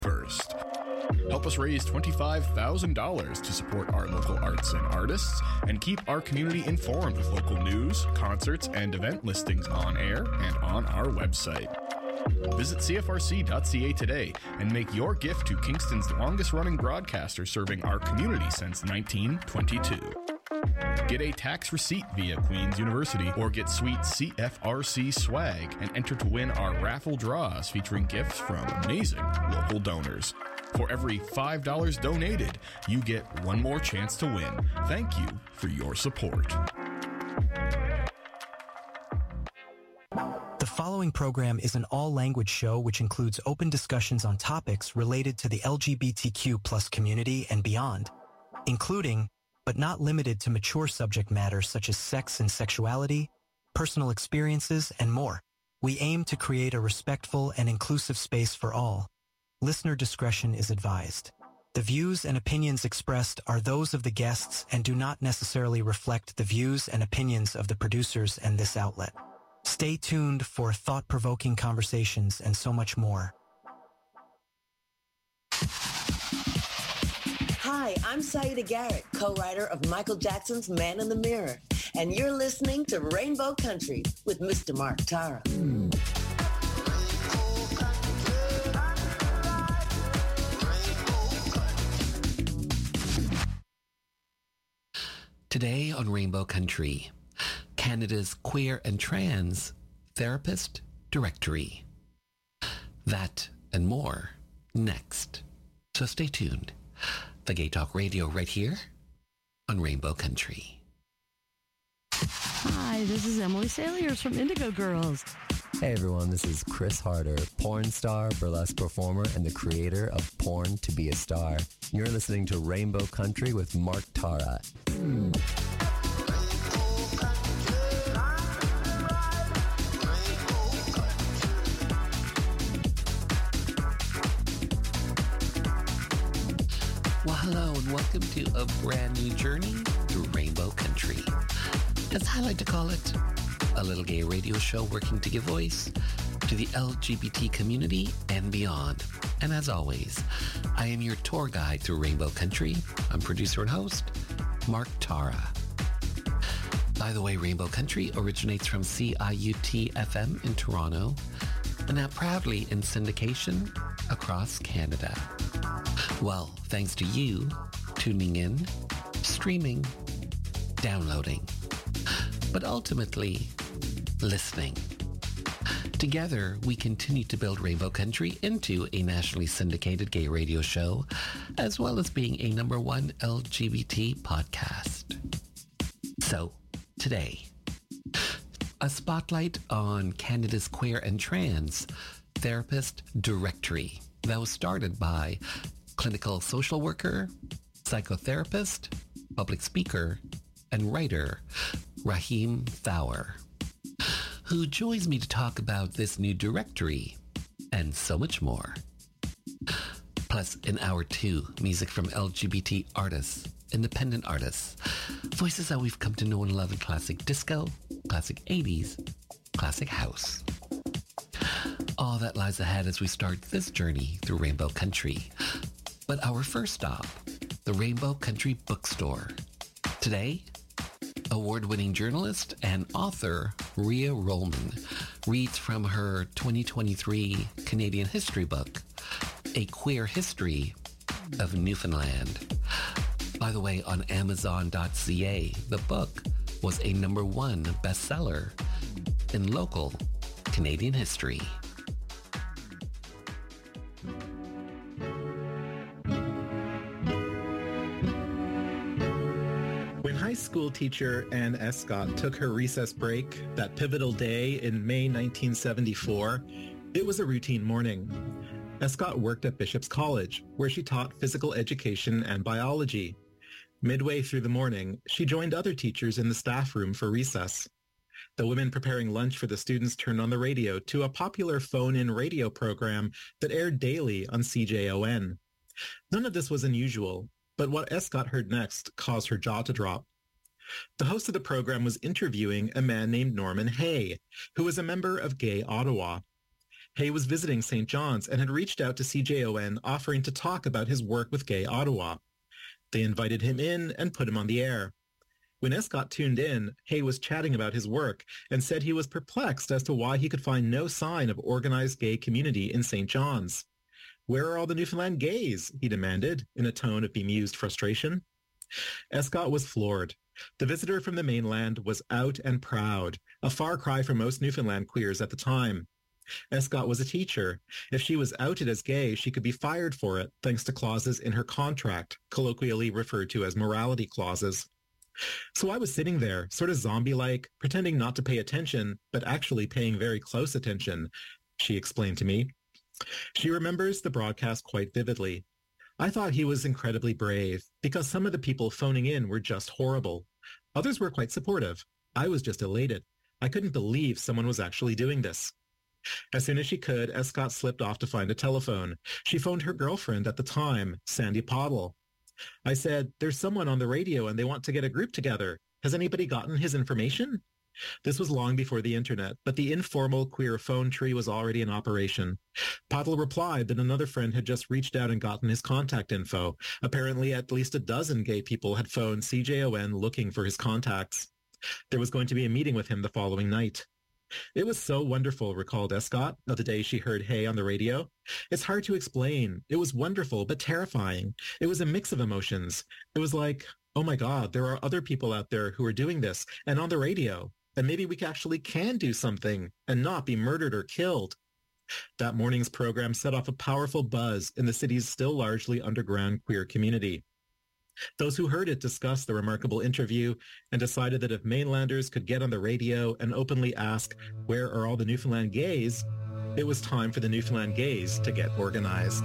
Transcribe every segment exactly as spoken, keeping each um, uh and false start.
first. Help us raise twenty-five thousand dollars to support our local arts and artists and keep our community informed with local news, concerts, and event listings on air and on our website. Visit C F R C dot C A today and make your gift to Kingston's longest-running broadcaster serving our community since nineteen twenty-two. Get a tax receipt via Queen's University or get sweet C F R C swag and enter to win our raffle draws featuring gifts from amazing local donors. For every five dollars donated, you get one more chance to win. Thank you for your support. The following program is an all-language show which includes open discussions on topics related to the L G B T Q plus community and beyond, including, but not limited to mature subject matters such as sex and sexuality, personal experiences, and more. We aim to create a respectful and inclusive space for all. Listener discretion is advised. The views and opinions expressed are those of the guests and do not necessarily reflect the views and opinions of the producers and this outlet. Stay tuned for thought-provoking conversations and so much more. Hi, I'm Saida Garrett, co-writer of Michael Jackson's Man in the Mirror, and you're listening to Rainbow Country with Mister Mark Tara. Mm. Today on Rainbow Country, Canada's queer and trans therapist directory. That and more next. So stay tuned. The Gay Talk Radio right here on Rainbow Country. Hi, this is Emily Saliers from Indigo Girls. Hey everyone, this is Chris Harder, porn star, burlesque performer, and the creator of Porn to Be a Star. You're listening to Rainbow Country with Mark Tara. Mm. Well, hello and welcome to a brand new journey through Rainbow Country. As I like to call it, a little gay radio show working to give voice to the L G B T community and beyond. And as always, I am your tour guide through Rainbow Country. I'm producer and host, Mark Tara. By the way, Rainbow Country originates from C I U T F M in Toronto and now proudly in syndication across Canada. Well, thanks to you tuning in, streaming, downloading, but ultimately listening. Together, we continue to build Rainbow Country into a nationally syndicated gay radio show, as well as being a number one L G B T podcast. So, today, a spotlight on Canada's queer and trans therapist directory that was started by clinical social worker, psychotherapist, public speaker, and writer Raheem Thawer, who joins me to talk about this new directory and so much more. Plus, in hour two, music from L G B T artists, independent artists, voices that we've come to know and love in classic disco, classic eighties, classic house. All that lies ahead as we start this journey through Rainbow Country. But our first stop, the Rainbow Country Bookstore. Today, award-winning journalist and author Rhea Rollman reads from her twenty twenty-three Canadian history book, A Queer History of Newfoundland. By the way, on Amazon dot C A, the book was a number one bestseller in local Canadian history. High school teacher Anne Escott took her recess break that pivotal day in May nineteen seventy-four. It was a routine morning. Escott worked at Bishop's College, where she taught physical education and biology. Midway through the morning, she joined other teachers in the staff room for recess. The women preparing lunch for the students turned on the radio to a popular phone-in radio program that aired daily on C J O N. None of this was unusual, but what Escott heard next caused her jaw to drop. The host of the program was interviewing a man named Norman Hay, who was a member of Gay Ottawa. Hay was visiting Saint John's and had reached out to C J O N offering to talk about his work with Gay Ottawa. They invited him in and put him on the air. When Escott tuned in, Hay was chatting about his work and said he was perplexed as to why he could find no sign of organized gay community in Saint John's. "Where are all the Newfoundland gays?" he demanded, in a tone of bemused frustration. Escott was floored. The visitor from the mainland was out and proud, a far cry from most Newfoundland queers at the time. Escott was a teacher. If she was outed as gay, she could be fired for it, thanks to clauses in her contract, colloquially referred to as morality clauses. So I was sitting there, sort of zombie-like, pretending not to pay attention, but actually paying very close attention, she explained to me. She remembers the broadcast quite vividly. I thought he was incredibly brave, because some of the people phoning in were just horrible. Others were quite supportive. I was just elated. I couldn't believe someone was actually doing this. As soon as she could, Escott slipped off to find a telephone. She phoned her girlfriend at the time, Sandy Pottle. I said, "There's someone on the radio and they want to get a group together. Has anybody gotten his information?" This was long before the internet, but the informal queer phone tree was already in operation. Pottle replied that another friend had just reached out and gotten his contact info. Apparently, at least a dozen gay people had phoned C J O N looking for his contacts. There was going to be a meeting with him the following night. "It was so wonderful," recalled Escott, of the day she heard Hay on the radio. "It's hard to explain. It was wonderful, but terrifying. It was a mix of emotions. It was like, oh my God, there are other people out there who are doing this, and on the radio, and maybe we actually can do something and not be murdered or killed." That morning's program set off a powerful buzz in the city's still largely underground queer community. Those who heard it discussed the remarkable interview and decided that if mainlanders could get on the radio and openly ask, "Where are all the Newfoundland gays?" it was time for the Newfoundland gays to get organized.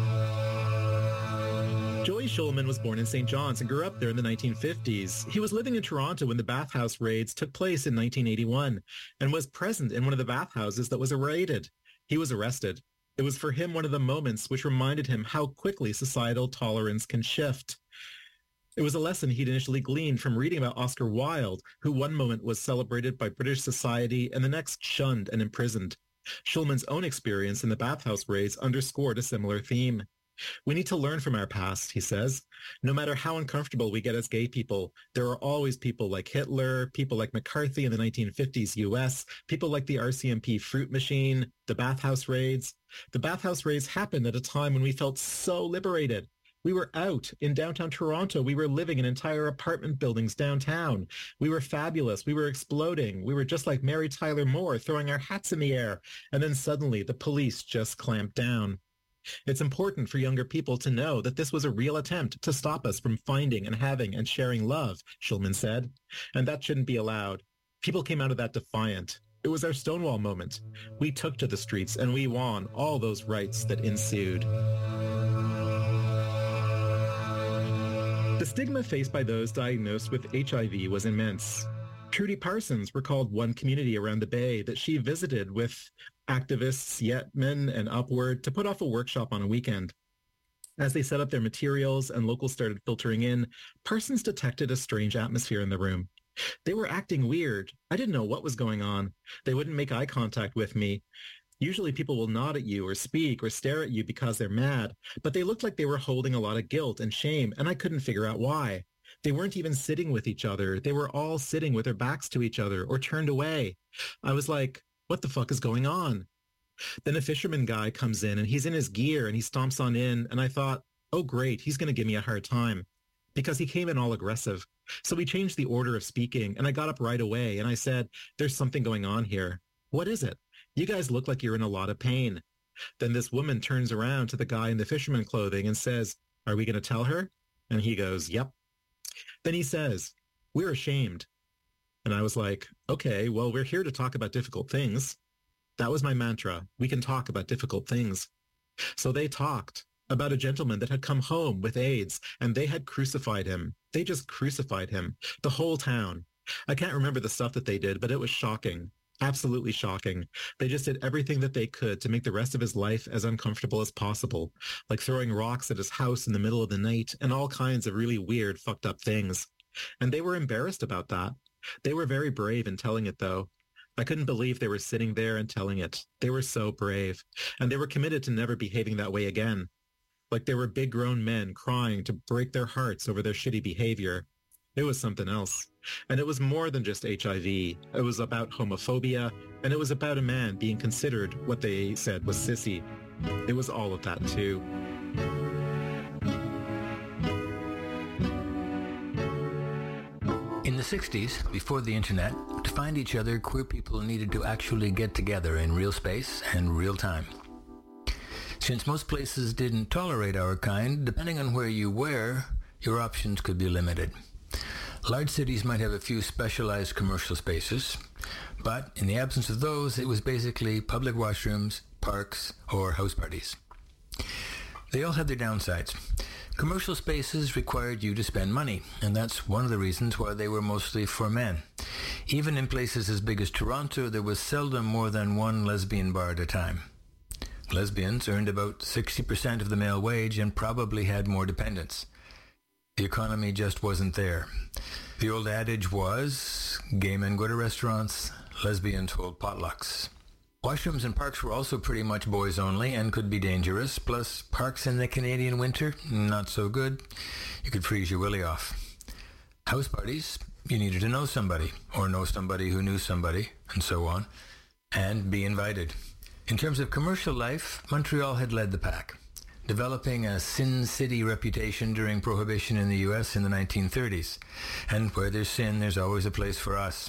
Joey Schulman was born in Saint John's and grew up there in the nineteen fifties. He was living in Toronto when the bathhouse raids took place in nineteen eighty-one and was present in one of the bathhouses that was raided. He was arrested. It was for him one of the moments which reminded him how quickly societal tolerance can shift. It was a lesson he'd initially gleaned from reading about Oscar Wilde, who one moment was celebrated by British society and the next shunned and imprisoned. Schulman's own experience in the bathhouse raids underscored a similar theme. "We need to learn from our past," he says. "No matter how uncomfortable we get as gay people, there are always people like Hitler, people like McCarthy in the nineteen fifties U S, people like the R C M P fruit machine, the bathhouse raids. The bathhouse raids happened at a time when we felt so liberated. We were out in downtown Toronto. We were living in entire apartment buildings downtown. We were fabulous. We were exploding. We were just like Mary Tyler Moore, throwing our hats in the air. And then suddenly the police just clamped down. It's important for younger people to know that this was a real attempt to stop us from finding and having and sharing love," Schulman said. "And that shouldn't be allowed. People came out of that defiant. It was our Stonewall moment. We took to the streets and we won all those rights that ensued." The stigma faced by those diagnosed with H I V was immense. Trudy Parsons recalled one community around the Bay that she visited with activists, Yetman and Upward, to put off a workshop on a weekend. As they set up their materials and locals started filtering in, Parsons detected a strange atmosphere in the room. They were acting weird. I didn't know what was going on. They wouldn't make eye contact with me. Usually people will nod at you or speak or stare at you because they're mad, but they looked like they were holding a lot of guilt and shame, and I couldn't figure out why. They weren't even sitting with each other. They were all sitting with their backs to each other or turned away. I was like, what the fuck is going on? Then a fisherman guy comes in and he's in his gear and he stomps on in, and I thought, oh great, he's going to give me a hard time, because he came in all aggressive. So we changed the order of speaking, and I got up right away and I said, there's something going on here. What is it? You guys look like you're in a lot of pain. Then this woman turns around to the guy in the fisherman clothing and says, are we going to tell her? And he goes, yep. Then he says, we're ashamed. And I was like, okay, well, we're here to talk about difficult things. That was my mantra. We can talk about difficult things. So they talked about a gentleman that had come home with AIDS, and they had crucified him. They just crucified him. The whole town. I can't remember the stuff that they did, but it was shocking. Absolutely shocking. They just did everything that they could to make the rest of his life as uncomfortable as possible, like throwing rocks at his house in the middle of the night and all kinds of really weird, fucked up things. And they were embarrassed about that. They were very brave in telling it, though. I couldn't believe they were sitting there and telling it. They were so brave, and they were committed to never behaving that way again. Like they were big grown men crying to break their hearts over their shitty behavior. It was something else. And it was more than just H I V. It was about homophobia, and it was about a man being considered what they said was sissy. It was all of that too. In the sixties, before the internet, to find each other, queer people needed to actually get together in real space and real time. Since most places didn't tolerate our kind, depending on where you were, your options could be limited. Large cities might have a few specialized commercial spaces, but in the absence of those, it was basically public washrooms, parks, or house parties. They all had their downsides. Commercial spaces required you to spend money, and that's one of the reasons why they were mostly for men. Even in places as big as Toronto, there was seldom more than one lesbian bar at a time. Lesbians earned about sixty percent of the male wage and probably had more dependents. The economy just wasn't there. The old adage was, gay men go to restaurants, lesbians hold potlucks. Washrooms and parks were also pretty much boys only and could be dangerous, plus parks in the Canadian winter, not so good. You could freeze your willy off. House parties, you needed to know somebody, or know somebody who knew somebody, and so on, and be invited. In terms of commercial life, Montreal had led the pack, developing a Sin City reputation during Prohibition in the U S in the nineteen thirties. And where there's sin, there's always a place for us.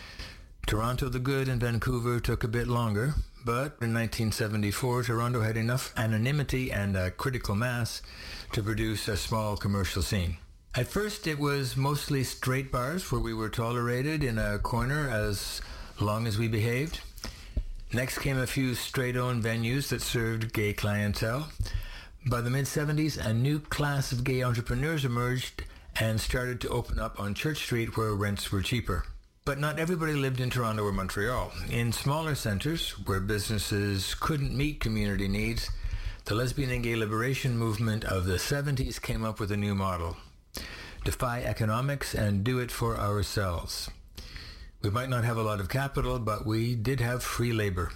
Toronto the Good and Vancouver took a bit longer, but in nineteen seventy-four, Toronto had enough anonymity and a critical mass to produce a small commercial scene. At first, it was mostly straight bars where we were tolerated in a corner as long as we behaved. Next came a few straight-owned venues that served gay clientele. By the mid-seventies, a new class of gay entrepreneurs emerged and started to open up on Church Street where rents were cheaper. But not everybody lived in Toronto or Montreal. In smaller centres, where businesses couldn't meet community needs, the lesbian and gay liberation movement of the seventies came up with a new model. Defy economics and do it for ourselves. We might not have a lot of capital, but we did have free labor.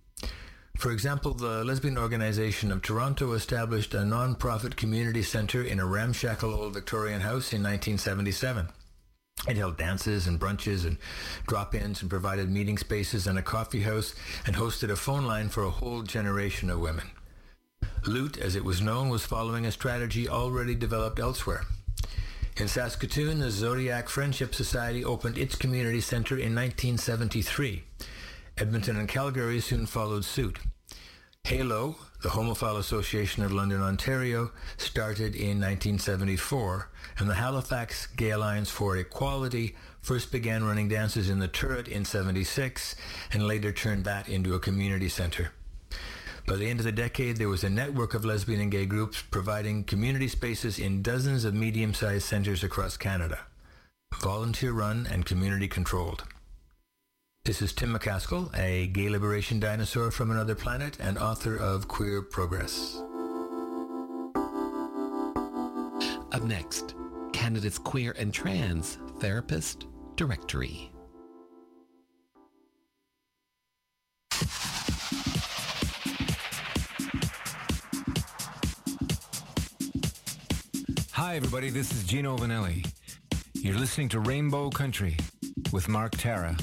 For example, the Lesbian Organization of Toronto established a non-profit community centre in a ramshackle old Victorian house in nineteen seventy-seven. It held dances and brunches and drop-ins and provided meeting spaces and a coffee house and hosted a phone line for a whole generation of women. Loot, as it was known, was following a strategy already developed elsewhere. In Saskatoon, the Zodiac Friendship Society opened its community centre in nineteen seventy-three. Edmonton and Calgary soon followed suit. HALO, the Homophile Association of London, Ontario, started in nineteen seventy-four, and the Halifax Gay Alliance for Equality first began running dances in the Turret in seventy-six and later turned that into a community centre. By the end of the decade, there was a network of lesbian and gay groups providing community spaces in dozens of medium-sized centres across Canada, volunteer-run and community-controlled. This is Tim McCaskill, a gay liberation dinosaur from another planet and author of Queer Progress. Up next, Canada's Queer and Trans Therapist Directory. Hi everybody, this is Gino Vanelli. You're listening to Rainbow Country with Mark Tara.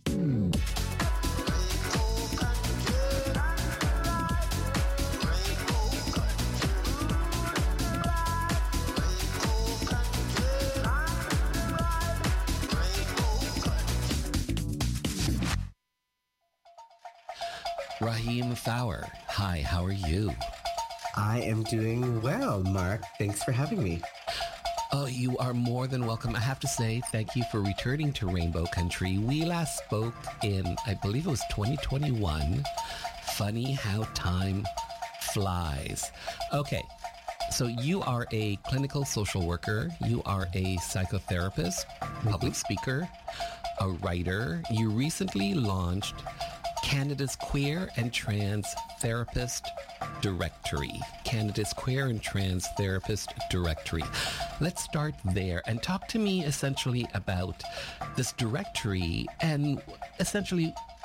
Raheem Fowler, hi, how are you? I am doing well, Mark. Thanks for having me. Oh, you are more than welcome. I have to say thank you for returning to Rainbow Country. We last spoke in, I believe it was twenty twenty-one. Funny how time flies. Okay, so you are a clinical social worker. You are a psychotherapist, public speaker, a writer. You recently launched Canada's Queer and Trans Therapist Directory. Canada's Queer and Trans Therapist Directory. Let's start there and talk to me essentially about this directory and essentially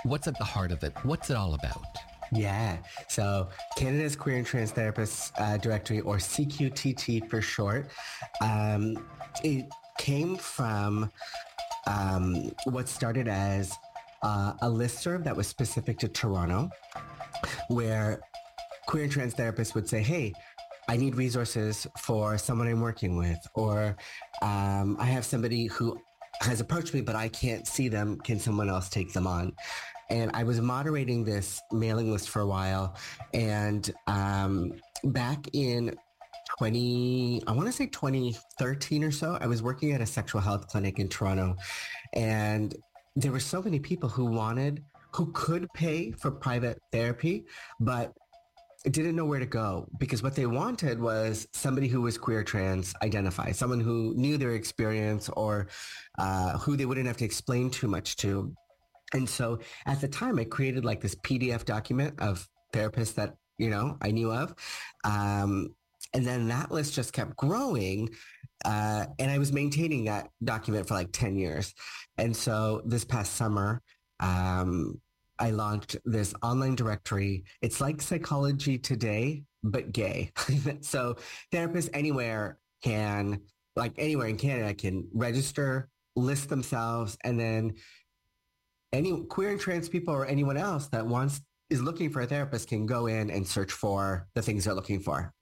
what's at the heart of it? What's it all about? Yeah. So Canada's Queer and Trans Therapists uh, Directory, or C Q T T for short, um, it came from um, what started as uh, a listserv that was specific to Toronto, where queer and trans therapists would say, hey, I need resources for someone I'm working with, or um, I have somebody who has approached me, but I can't see them. Can someone else take them on? And I was moderating this mailing list for a while. And um, back in twenty, I want to say twenty thirteen or so, I was working at a sexual health clinic in Toronto. And there were so many people who wanted, who could pay for private therapy, but didn't know where to go, because what they wanted was somebody who was queer trans identified, someone who knew their experience, or uh, who they wouldn't have to explain too much to. And so at the time, I created like this P D F document of therapists that, you know, I knew of. Um, and then that list just kept growing. Uh, and I was maintaining that document for like ten years. And so this past summer, um, I launched this online directory. It's like Psychology Today, but gay. So therapists anywhere can, like anywhere in Canada, can register, list themselves, and then any queer and trans people or anyone else that wants is looking for a therapist can go in and search for the things they're looking for.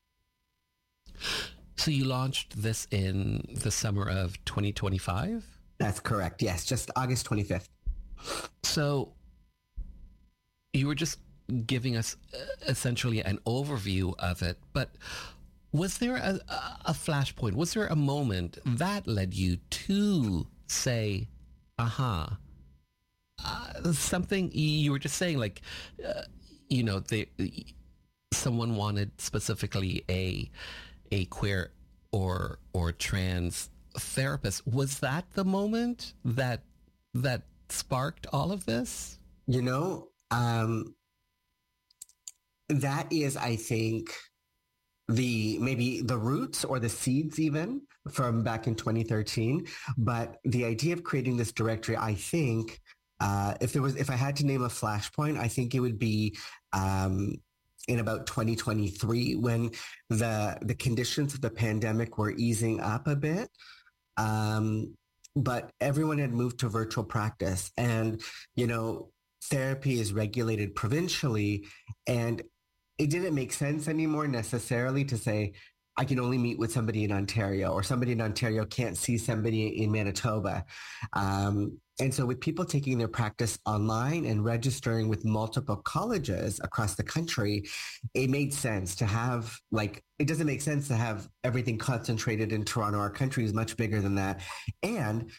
So you launched this in the summer of twenty twenty-five? That's correct. Yes, just August twenty-fifth. So you were just giving us essentially an overview of it, but was there a, a flashpoint? Was there a moment that led you to say, aha, uh, something you were just saying, like, uh, you know, they, someone wanted specifically a a queer or or trans therapist. Was that the moment that that sparked all of this? You know, Um, that is, I think, the maybe the roots or the seeds even from back in twenty thirteen. But the idea of creating this directory, I think, uh, if there was, if I had to name a flashpoint, I think it would be um, in about twenty twenty-three, when the the conditions of the pandemic were easing up a bit. Um, but everyone had moved to virtual practice, and you know, therapy is regulated provincially, and it didn't make sense anymore necessarily to say, I can only meet with somebody in Ontario, or somebody in Ontario can't see somebody in Manitoba. Um, and so with people taking their practice online and registering with multiple colleges across the country, it made sense to have, like, it doesn't make sense to have everything concentrated in Toronto. Our country is much bigger than that. And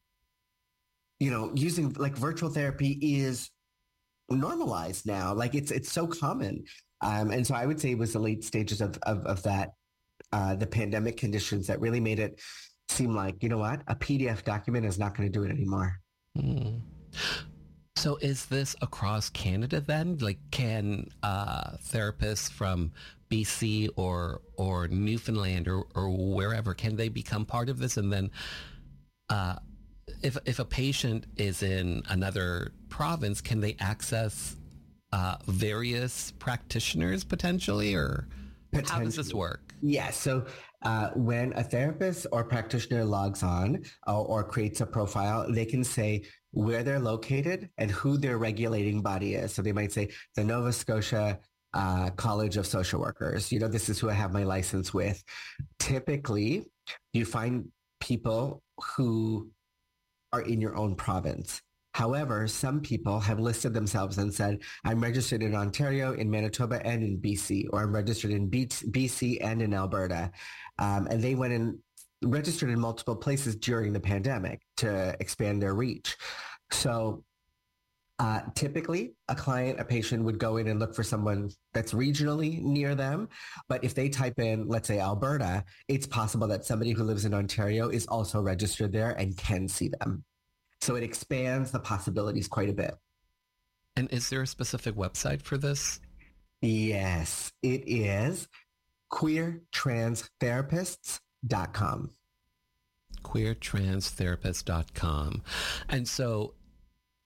you know, using like virtual therapy is normalized now. Like it's it's so common. Um, and so I would say it was the late stages of, of, of that, uh, the pandemic conditions that really made it seem like, you know what, a P D F document is not going to do it anymore. Mm. So is this across Canada then? Like can uh, therapists from B C or or Newfoundland or, or wherever, can they become part of this? And then uh, if if a patient is in another province, can they access uh, various practitioners potentially, or how does this work? Yeah, so uh, when a therapist or practitioner logs on uh, or creates a profile, they can say where they're located and who their regulating body is. So they might say the Nova Scotia uh, College of Social Workers. You know, this is who I have my license with. Typically, you find people who are in your own province. However, some people have listed themselves and said, I'm registered in Ontario, in Manitoba, and in B C, or I'm registered in B C and in Alberta. Um, and they went and registered in multiple places during the pandemic to expand their reach. So uh, typically, a client, a patient would go in and look for someone that's regionally near them. But if they type in, let's say, Alberta, it's possible that somebody who lives in Ontario is also registered there and can see them. So it expands the possibilities quite a bit. And is there a specific website for this? Yes, it is queer trans therapists dot com. queer trans therapists dot com. And so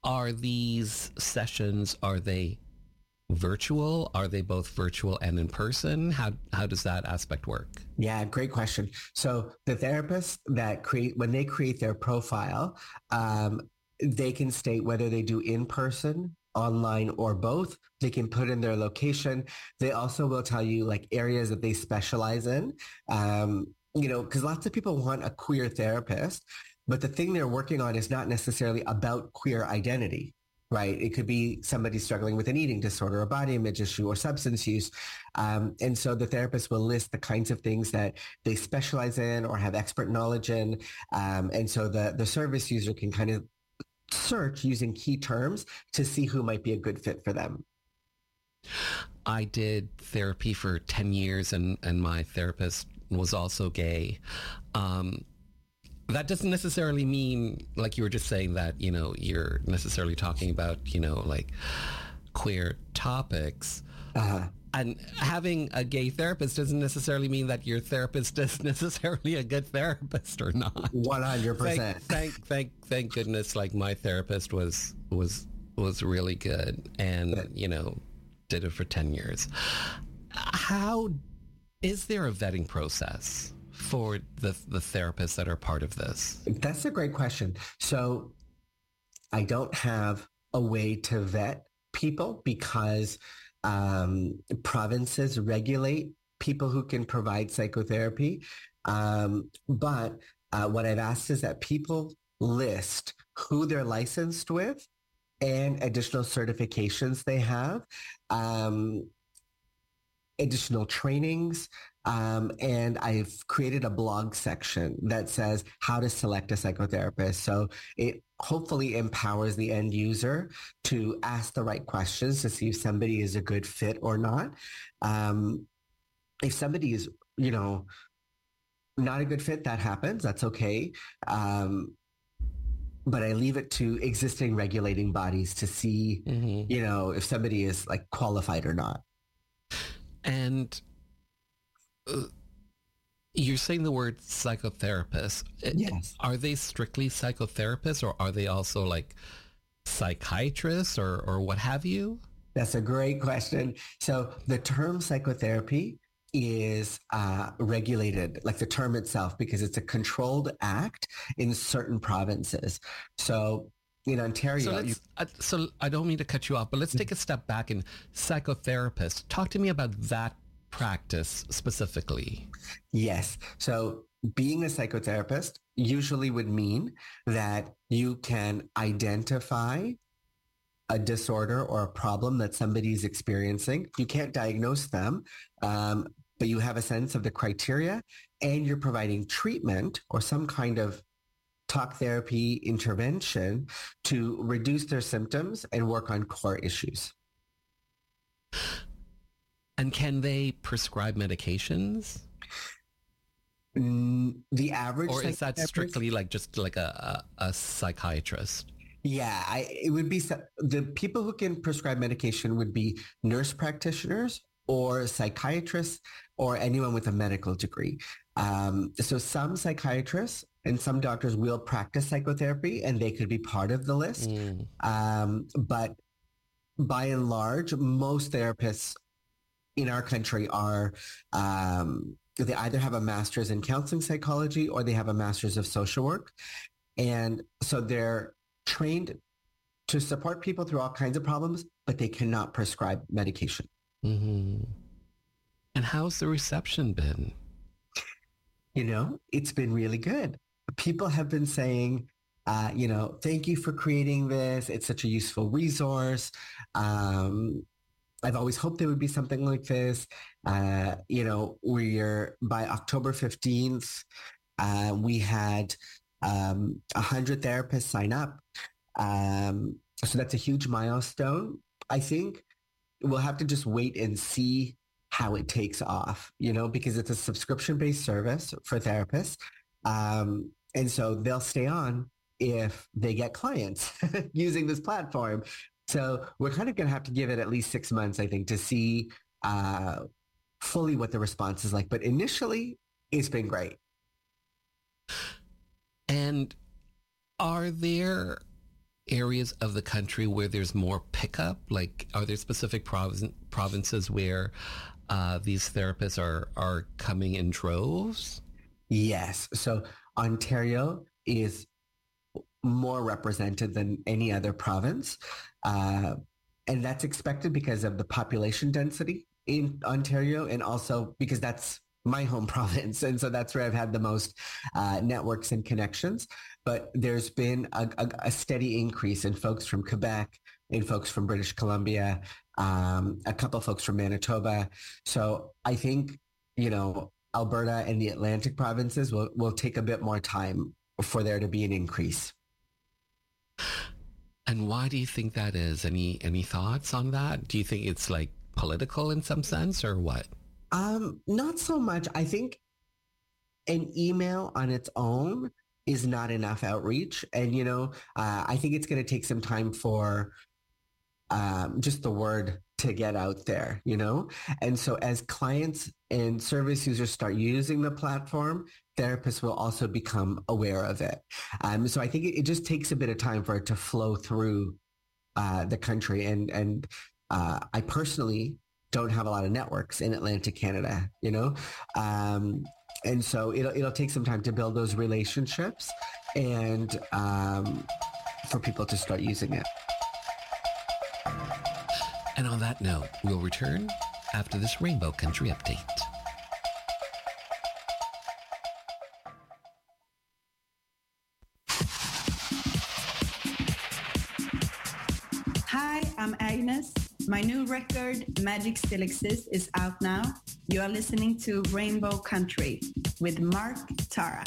are these sessions, are they virtual? Are they both virtual and in person? How how does that aspect work? Yeah, great question. So the therapists that create, when they create their profile, um, they can state whether they do in person, online, or both. They can put in their location. They also will tell you like areas that they specialize in. Um, you know, because lots of people want a queer therapist, but the thing they're working on is not necessarily about queer identity. Right. It could be somebody struggling with an eating disorder, a body image issue, or substance use. Um, and so the therapist will list the kinds of things that they specialize in or have expert knowledge in. Um, and so the, the service user can kind of search using key terms to see who might be a good fit for them. I did therapy for ten years and, and my therapist was also gay. Um, That doesn't necessarily mean, like you were just saying, that, you know, you're necessarily talking about, you know, like queer topics. Uh-huh. And having a gay therapist doesn't necessarily mean that your therapist is necessarily a good therapist or not. one hundred percent. Thank, thank, thank, thank goodness, like my therapist was, was, was really good and, good. you know, did it for ten years. How, is there a vetting process for the the therapists that are part of this? That's a great question. So I don't have a way to vet people because um, provinces regulate people who can provide psychotherapy. Um, but uh, what I've asked is that people list who they're licensed with and additional certifications they have, um, additional trainings. Um, and I've created a blog section that says how to select a psychotherapist. So it hopefully empowers the end user to ask the right questions to see if somebody is a good fit or not. Um, if somebody is, you know, not a good fit, that happens. That's okay. Um, but I leave it to existing regulating bodies to see, mm-hmm. you know, if somebody is like qualified or not. And Uh, you're saying the word psychotherapist. Yes. Are they strictly psychotherapists or are they also like psychiatrists or, or what have you? That's a great question. So the term psychotherapy is uh, regulated, like the term itself, because it's a controlled act in certain provinces. So in Ontario... So, let's, you, uh, so I don't mean to cut you off, but let's take a step back and psychotherapist. Talk to me about that practice specifically. Yes. So being a psychotherapist usually would mean that you can identify a disorder or a problem that somebody is experiencing. You can't diagnose them, um, but you have a sense of the criteria and you're providing treatment or some kind of talk therapy intervention to reduce their symptoms and work on core issues. And can they prescribe medications? Mm, the average, or is that strictly like just like a, a, a psychiatrist? Yeah, I, it would be the people who can prescribe medication would be nurse practitioners or psychiatrists or anyone with a medical degree. Um, so some psychiatrists and some doctors will practice psychotherapy and they could be part of the list. Mm. Um, but by and large, most therapists in our country are, um, they either have a master's in counseling psychology or they have a master's of social work. And so they're trained to support people through all kinds of problems, but they cannot prescribe medication. Mm-hmm. And how's the reception been? You know, it's been really good. People have been saying, uh, you know, thank you for creating this. It's such a useful resource. Um, I've always hoped there would be something like this. Uh, you know, we're by October fifteenth, uh, we had um, one hundred therapists sign up. Um, so that's a huge milestone. I think we'll have to just wait and see how it takes off, you know, because it's a subscription-based service for therapists. Um, and so they'll stay on if they get clients using this platform. So we're kind of going to have to give it at least six months, I think, to see uh, fully what the response is like. But initially, it's been great. And are there areas of the country where there's more pickup? Like, are there specific province, provinces where uh, these therapists are, are coming in droves? Yes. So Ontario is more represented than any other province. Uh, and that's expected because of the population density in Ontario, and also because that's my home province. And so that's where I've had the most uh, networks and connections. But there's been a, a, a steady increase in folks from Quebec, in folks from British Columbia, um, a couple of folks from Manitoba. So I think, you know, Alberta and the Atlantic provinces will, will take a bit more time for there to be an increase. And why do you think that is? Any any thoughts on that? Do you think it's like political in some sense, or what? Um, not so much. I think an email on its own is not enough outreach. And, you know, uh, I think it's going to take some time for um, just the word to get out there, you know? And so as clients and service users start using the platform, therapists will also become aware of it. Um, so I think it, it just takes a bit of time for it to flow through uh, the country. And, and uh, I personally don't have a lot of networks in Atlantic Canada, you know? Um, and so it'll, it'll take some time to build those relationships and um, for people to start using it. And on that note, we'll return after this Rainbow Country update. Hi, I'm Agnes. My new record, Magic Still Exists, is out now. You are listening to Rainbow Country with Mark Tara.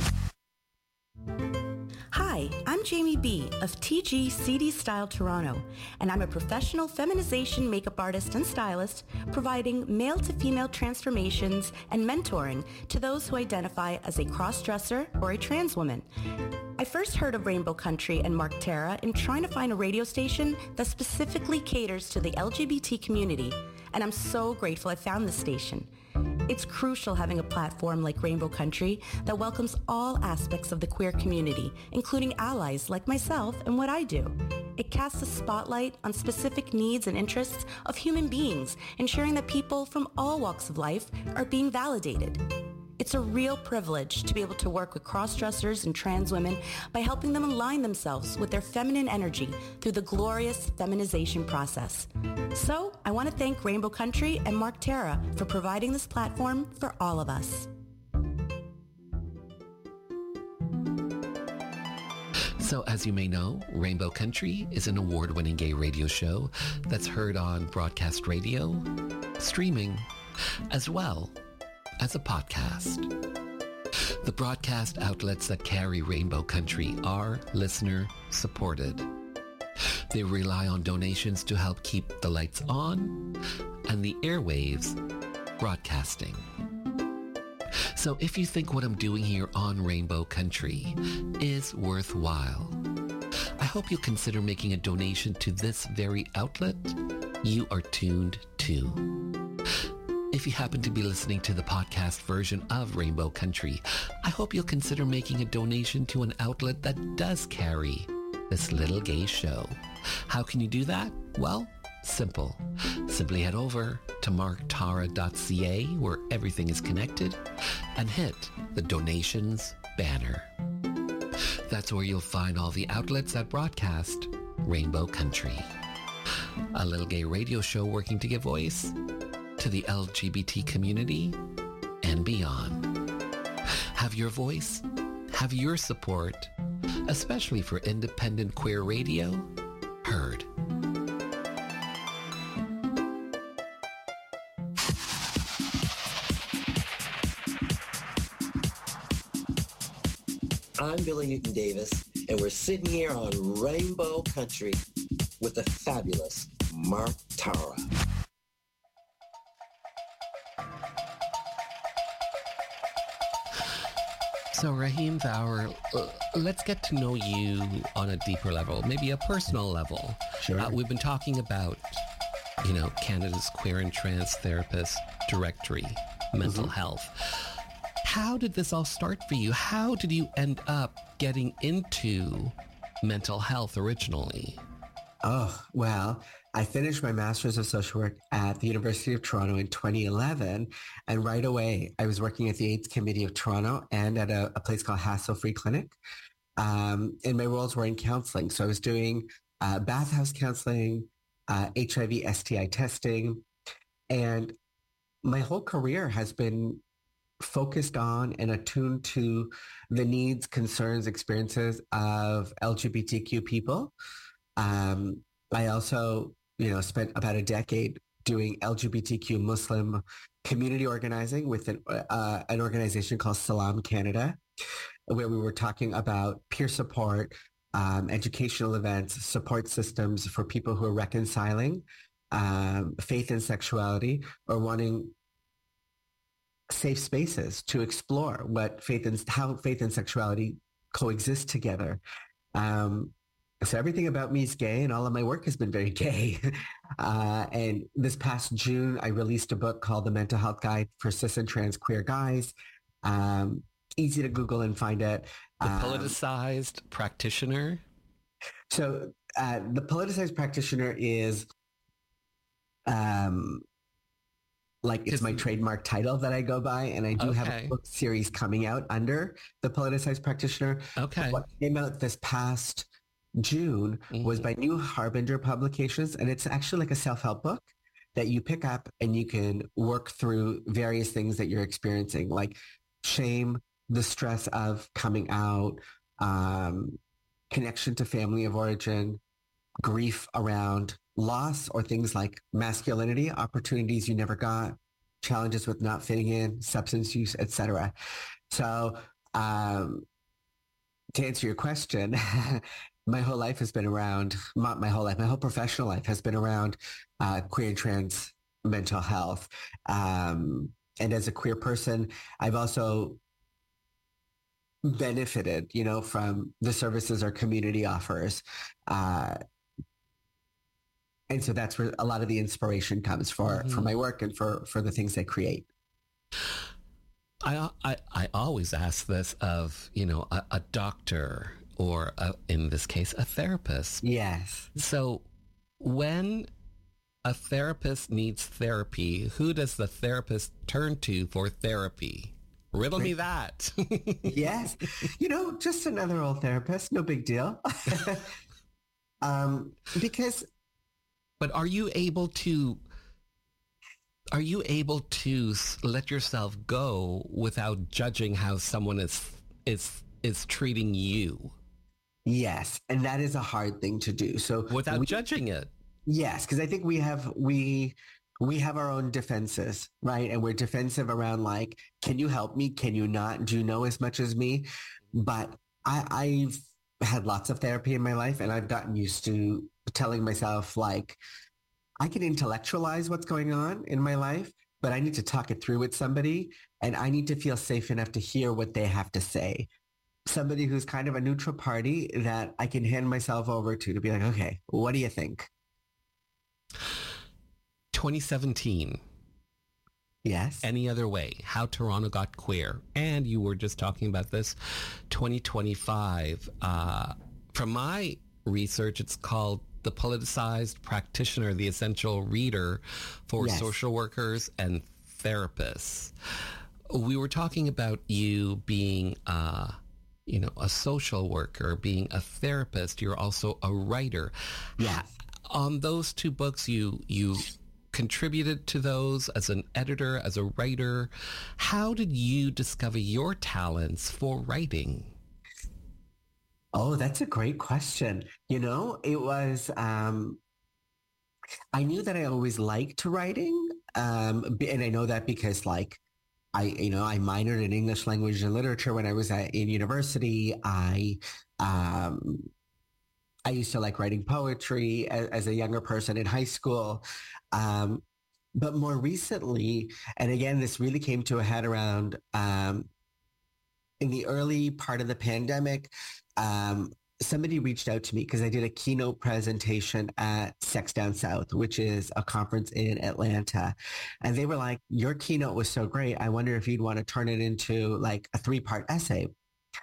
Hi, I'm Jamie B. of T G C D Style Toronto, and I'm a professional feminization makeup artist and stylist providing male-to-female transformations and mentoring to those who identify as a cross-dresser or a trans woman. I first heard of Rainbow Country and Mark Tara in trying to find a radio station that specifically caters to the L G B T community, and I'm so grateful I found this station. It's crucial having a platform like Rainbow Country that welcomes all aspects of the queer community, including allies like myself and what I do. It casts a spotlight on specific needs and interests of human beings, ensuring that people from all walks of life are being validated. It's a real privilege to be able to work with cross-dressers and trans women by helping them align themselves with their feminine energy through the glorious feminization process. So I want to thank Rainbow Country and Mark Tara for providing this platform for all of us. So as you may know, Rainbow Country is an award-winning gay radio show that's heard on broadcast radio, streaming, as well as a podcast. The broadcast outlets that carry Rainbow Country are listener supported. They rely on donations to help keep the lights on and the airwaves broadcasting. So if you think what I'm doing here on Rainbow Country is worthwhile, I hope you'll consider making a donation to this very outlet you are tuned to. If you happen to be listening to the podcast version of Rainbow Country, I hope you'll consider making a donation to an outlet that does carry this little gay show. How can you do that? Well, simple. Simply head over to mark tara dot c a where everything is connected and hit the donations banner. That's where you'll find all the outlets that broadcast Rainbow Country, a little gay radio show working to give voice to the L G B T community and beyond. Have your voice, have your support, especially for independent queer radio, heard. I'm Billy Newton Davis, and we're sitting here on Rainbow Country with the fabulous Mark Tara. So Raheem Vower, uh, let's get to know you on a deeper level, maybe a personal level. Sure. Uh, we've been talking about, you know, Canada's Queer and Trans Therapist Directory, mental mm-hmm. health. How did this all start for you? How did you end up getting into mental health originally? Oh, well, I finished my Master's of Social Work at the University of Toronto in twenty eleven. And right away, I was working at the AIDS Committee of Toronto and at a, a place called Hassle-Free Clinic. Um, and my roles were in counseling. So I was doing uh, bathhouse counseling, uh, H I V, S T I testing. And my whole career has been focused on and attuned to the needs, concerns, experiences of L G B T Q people. Um, I also, you know, spent about a decade doing L G B T Q Muslim community organizing with an, uh, an organization called Salam Canada, where we were talking about peer support, um, educational events, support systems for people who are reconciling um, faith and sexuality or wanting safe spaces to explore what faith and how faith and sexuality coexist together. Um, So everything about me is gay, and all of my work has been very gay. Uh, and this past June, I released a book called The Mental Health Guide for Cis and Trans Queer Guys. Um, easy to Google and find it. The Um, politicized practitioner? So uh, the politicized practitioner is um, like it's my trademark title that I go by, and I do have Okay. a book series coming out under the politicized practitioner. Okay. What came out this past June was by New Harbinger Publications, and it's actually like a self-help book that you pick up and you can work through various things that you're experiencing, like shame, the stress of coming out, um, connection to family of origin, grief around loss or things like masculinity, opportunities you never got, challenges with not fitting in, substance use, et cetera. So um, to answer your question, my whole life has been around, not my whole life, my whole professional life has been around uh, queer and trans mental health. Um, and as a queer person, I've also benefited, you know, from the services our community offers. Uh, and so that's where a lot of the inspiration comes for, Mm-hmm. for my work and for, for the things I create. I, I, I always ask this of, you know, a, a doctor or a, in this case, a therapist. Yes. So when a therapist needs therapy, who does the therapist turn to for therapy? Riddle me that. Yes. You know, just another old therapist. No big deal. um, because. But are you able to, are you able to s- let yourself go without judging how someone is, is, is treating you? Yes. And that is a hard thing to do. So without we, judging it. Yes. Cause I think we have, we, we have our own defenses, right? And we're defensive around like, can you help me? Can you not? Do you know as much as me? But I, I've had lots of therapy in my life, and I've gotten used to telling myself like, I can intellectualize what's going on in my life, but I need to talk it through with somebody, and I need to feel safe enough to hear what they have to say. Somebody who's kind of a neutral party that I can hand myself over to, to be like, okay, what do you think? twenty seventeen. Yes. Any Other Way, How Toronto Got Queer. And you were just talking about this, twenty twenty-five. Uh, from my research, it's called The Politicized Practitioner, the Essential Reader for Yes. Social Workers and Therapists. We were talking about you being, uh, you know, a social worker, being a therapist. You're also a writer. Yes. On those two books, you you contributed to those as an editor, as a writer. How did you discover your talents for writing? Oh, that's a great question. You know, it was, um, I knew that I always liked writing. Um, b- and I know that because like, I, you know, I minored in English language and literature when I was at, in university. I, um, I used to like writing poetry as, as a younger person in high school. Um, but more recently, and again, this really came to a head around, um, in the early part of the pandemic, um, somebody reached out to me because I did a keynote presentation at Sex Down South, which is a conference in Atlanta. And they were like, your keynote was so great. I wonder if you'd want to turn it into like a three-part essay.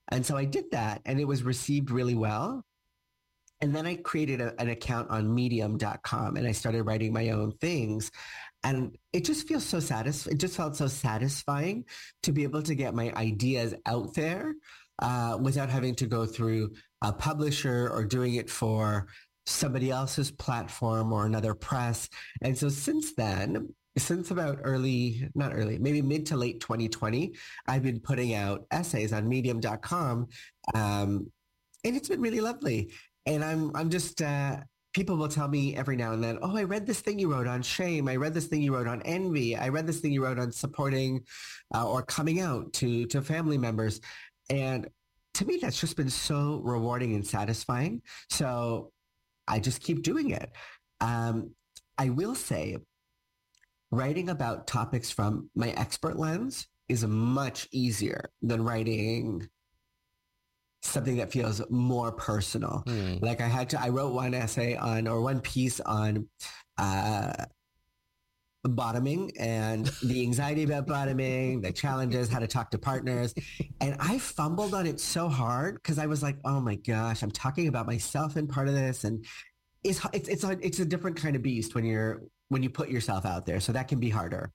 And so I did that, and it was received really well. And then I created a, an account on medium dot com, and I started writing my own things. And it just feels so satisfying. It just felt so satisfying to be able to get my ideas out there uh, without having to go through a publisher or doing it for somebody else's platform or another press. And so since then, since about early, not early, maybe mid to late twenty twenty, I've been putting out essays on medium dot com. Um, and it's been really lovely. And I'm, I'm just, uh, people will tell me every now and then, oh, I read this thing you wrote on shame. I read this thing you wrote on envy. I read this thing you wrote on supporting uh, or coming out to, to family members. And to me, that's just been so rewarding and satisfying. So I just keep doing it. Um, I will say, writing about topics from my expert lens is much easier than writing something that feels more personal. Mm. Like I had to, I wrote one essay on, or one piece on uh, bottoming and the anxiety about bottoming, the challenges, how to talk to partners. And I fumbled on it so hard because I was like, oh my gosh, I'm talking about myself in part of this. And it's, it's, it's, a, it's a different kind of beast when you're, when you put yourself out there. So that can be harder.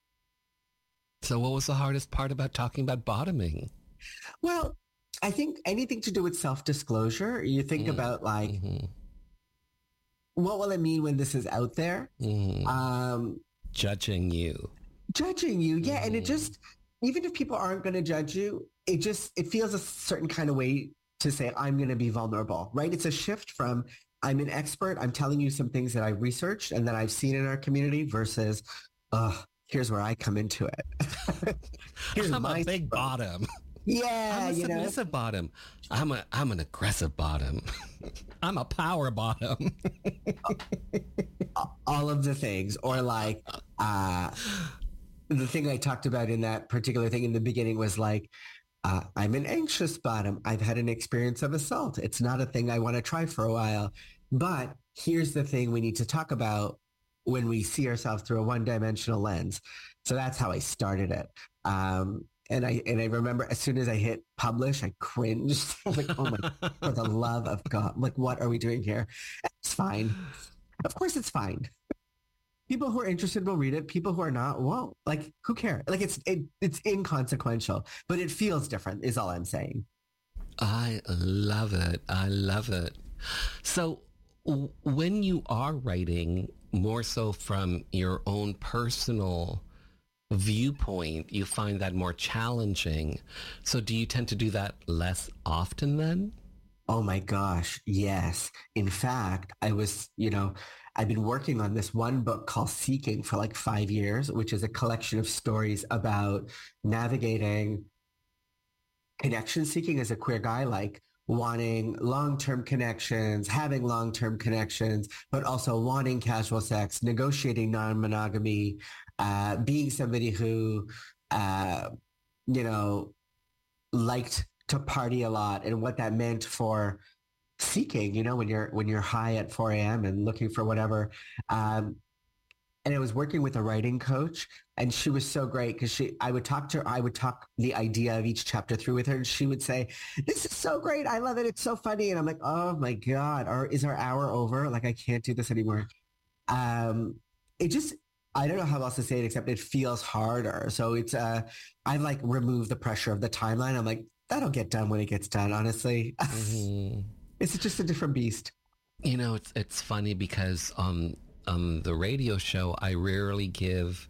So what was the hardest part about talking about bottoming? Well, I think anything to do with self-disclosure, you think mm. about like, mm-hmm. what will it mean when this is out there? Mm. Um, judging you. Judging you, yeah. Mm. And it just, even if people aren't going to judge you, it just, it feels a certain kind of way to say, I'm going to be vulnerable, right? It's a shift from, I'm an expert, I'm telling you some things that I've researched and that I've seen in our community versus, oh, here's where I come into it. Here's I'm my a big story. Bottom. Yeah, I'm a you submissive know? bottom. I'm a I'm an aggressive bottom. I'm a power bottom. All of the things, or like uh, the thing I talked about in that particular thing in the beginning was like, uh, I'm an anxious bottom. I've had an experience of assault. It's not a thing I want to try for a while, but here's the thing we need to talk about when we see ourselves through a one-dimensional lens. So that's how I started it. Um, And I and I remember as soon as I hit publish, I cringed. I was like, oh my, for the love of God. Like, what are we doing here? It's fine. Of course it's fine. People who are interested will read it. People who are not won't. Like, who cares? Like, it's it, it's inconsequential, but it feels different is all I'm saying. I love it. I love it. So w- when you are writing more so from your own personal viewpoint, you find that more challenging. So do you tend to do that less often then? Oh my gosh, yes. In fact, I was, you know, I've been working on this one book called Seeking for like five years, which is a collection of stories about navigating connection seeking as a queer guy, like wanting long-term connections, having long-term connections, but also wanting casual sex, negotiating non-monogamy, Uh, being somebody who, uh, you know, liked to party a lot and what that meant for seeking, you know, when you're, when you're high at four a.m. and looking for whatever. Um, and I was working with a writing coach and she was so great because she, I would talk to her, I would talk the idea of each chapter through with her and she would say, this is so great. I love it. It's so funny. And I'm like, oh my God, or is our hour over? Like, I can't do this anymore. Um, it just, I don't know how else to say it except it feels harder. So it's, uh, I like remove the pressure of the timeline. I'm like, that'll get done when it gets done, honestly. Mm-hmm. It's just a different beast. You know, it's it's funny because on um, the radio show, I rarely give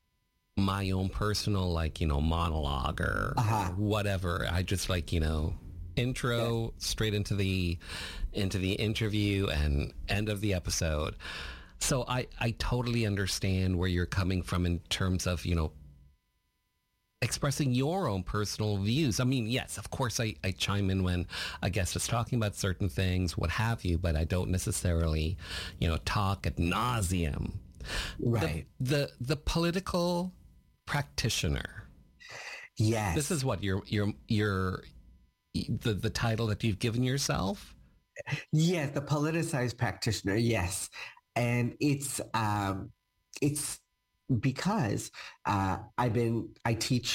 my own personal, like, you know, monologue or, uh-huh. or whatever. I just like, you know, intro yeah. straight into the into the interview and end of the episode. So I, I totally understand where you're coming from in terms of, you know, expressing your own personal views. I mean, yes, of course, I, I chime in when a guest is talking about certain things, what have you, but I don't necessarily, you know, talk ad nauseum. Right. The, the, the political practitioner. Yes. This is what your, your, your, the, the title that you've given yourself? Yes, the politicized practitioner. Yes. And it's um, it's because uh, I've been I teach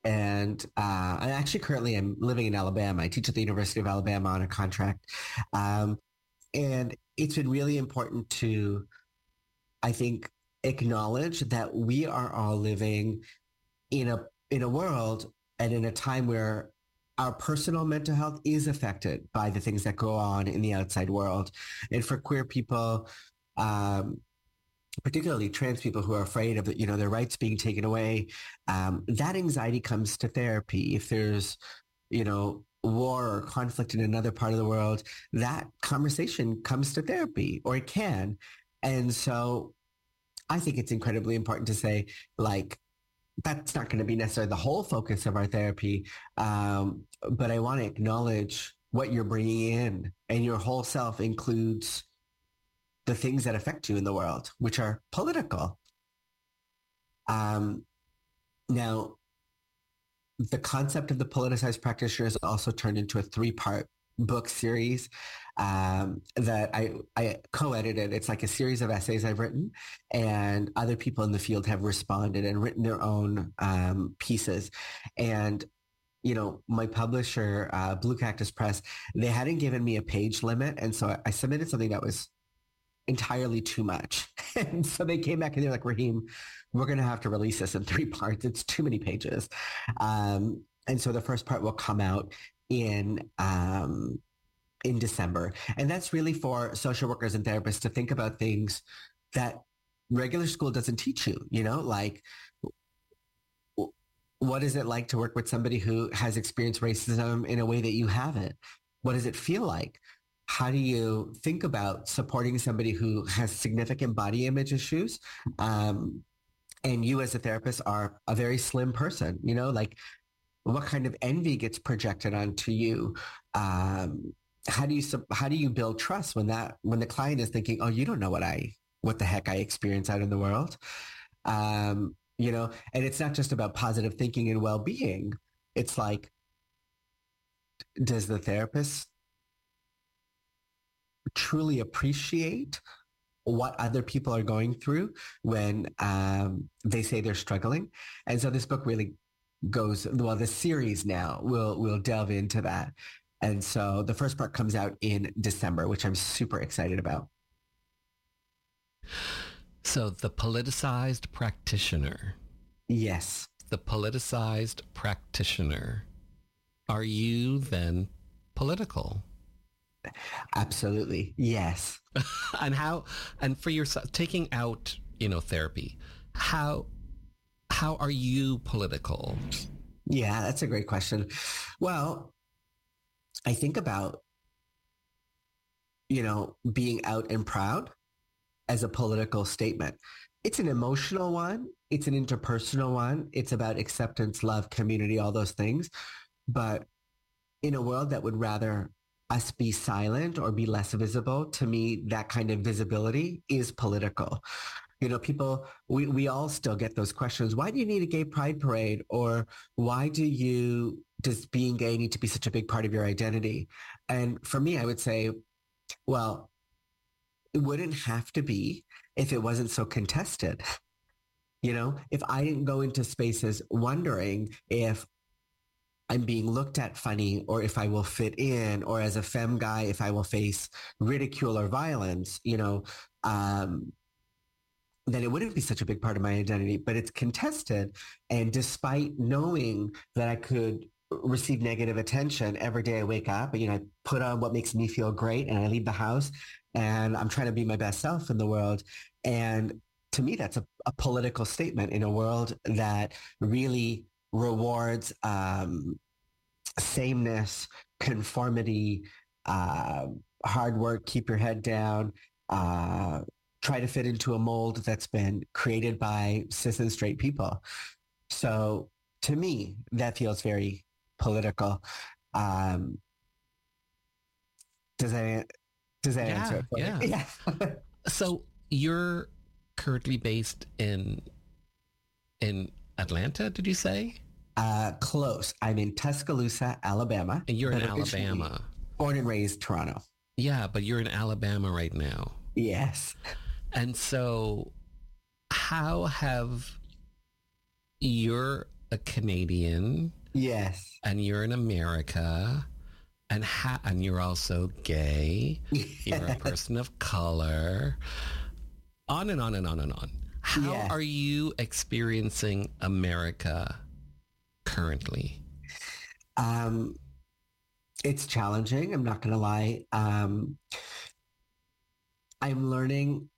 And uh, I actually currently am living in Alabama. I teach at the University of Alabama on a contract. Um, and it's been really important to, I think, acknowledge that we are all living in a in a world and in a time where our personal mental health is affected by the things that go on in the outside world. And for queer people, um, particularly trans people who are afraid of, you know, their rights being taken away, um, that anxiety comes to therapy. If there's, you know, war or conflict in another part of the world, that conversation comes to therapy, or it can. And so I think it's incredibly important to say, like, that's not going to be necessarily the whole focus of our therapy, um, but I want to acknowledge what you're bringing in, and your whole self includes the things that affect you in the world, which are political. Um, now, the concept of the politicized practitioner is also turned into a three-part book series um, that I, I co-edited. It's like a series of essays I've written, and other people in the field have responded and written their own um, pieces. And, you know, my publisher, uh, Blue Cactus Press, they hadn't given me a page limit. And so I, I submitted something that was entirely too much. And so they came back and they're like, Raheem, we're going to have to release this in three parts. It's too many pages. Um, and so the first part will come out in um, in December. And that's really for social workers and therapists to think about things that regular school doesn't teach you, you know, like what is it like to work with somebody who has experienced racism in a way that you haven't? What does it feel like? How do you think about supporting somebody who has significant body image issues? Um, and you as a therapist are a very slim person, you know, like what kind of envy gets projected onto you? Um, how do you, how do you build trust when that, when the client is thinking, oh, you don't know what I, what the heck I experience out in the world? Um, you know, and it's not just about positive thinking and well-being. It's like, does the therapist truly appreciate what other people are going through when um, they say they're struggling? And so this book really goes, well, the series now will will delve into that. And so the first part comes out in December, which I'm super excited about. So the politicized practitioner. Yes. The politicized practitioner. Are you then political? Absolutely. Yes. And how, and for yourself, taking out, you know, therapy, how, how are you political? Yeah, that's a great question. Well, I think about, you know, being out and proud as a political statement. It's an emotional one. It's an interpersonal one. It's about acceptance, love, community, all those things. But in a world that would rather us be silent or be less visible, to me, that kind of visibility is political. You know, people, we, we all still get those questions. Why do you need a gay pride parade? Or why do you, does being gay need to be such a big part of your identity? And for me, I would say, well, it wouldn't have to be if it wasn't so contested. You know, if I didn't go into spaces wondering if I'm being looked at funny, or if I will fit in, or as a femme guy, if I will face ridicule or violence, you know, um, then it wouldn't be such a big part of my identity. But it's contested. And despite knowing that I could receive negative attention every day I wake up, you know, I put on what makes me feel great and I leave the house and I'm trying to be my best self in the world. And to me, that's a, a political statement in a world that really rewards um, sameness, conformity, uh, hard work, keep your head down, uh, try to fit into a mold that's been created by cis and straight people. So to me, that feels very political. Um, does that, does that yeah, answer it? Yeah. Yeah. So you're currently based in, in Atlanta, did you say? Uh, close. I'm in Tuscaloosa, Alabama. And you're in Alabama. Born and raised Toronto. Yeah, but you're in Alabama right now. Yes. And so how have your a Canadian. Yes. And you're in America. And ha- and you're also gay. You're a person of color. On and on and on and on. How Yeah. are you experiencing America currently? Um, it's challenging. I'm not going to lie. Um, I'm learning